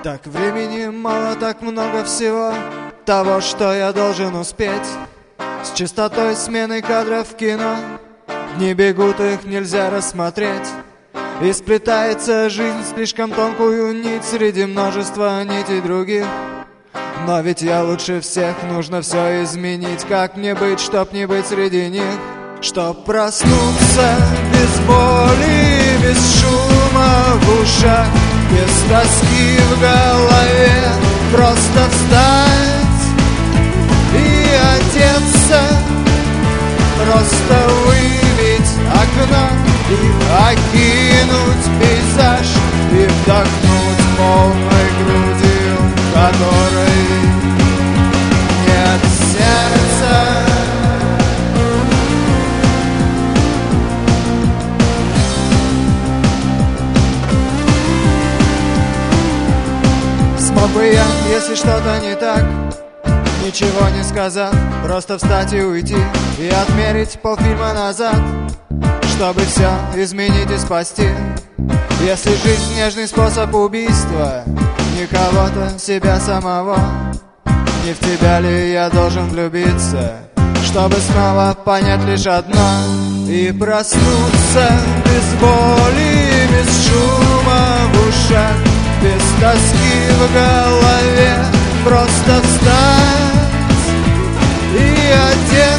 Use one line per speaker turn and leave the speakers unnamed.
Так времени мало, так много всего того, что я должен успеть. С частотой смены кадров в кино дни бегут, их нельзя рассмотреть. И сплетается жизнь слишком тонкую нить среди множества нитей других. Но ведь я лучше всех, нужно все изменить. Как мне быть, чтоб не быть среди них? Чтоб проснуться без боли, без шума в ушах, без тоски в голове, просто встать и одеться, просто выбить окно и окинуть пейзаж, и вдохнуть полной грудью, в которой нет сердца. Смог бы я, если что-то не так, ничего не сказав, просто встать и уйти, и отмерить полфильма назад, чтобы все изменить и спасти. Если жизнь нежный способ убийства, не кого-то, себя самого, не в тебя ли я должен влюбиться, чтобы снова понять лишь одно и проснуться без боли, без шума в ушах, без тоски в голове, просто встать и одеться.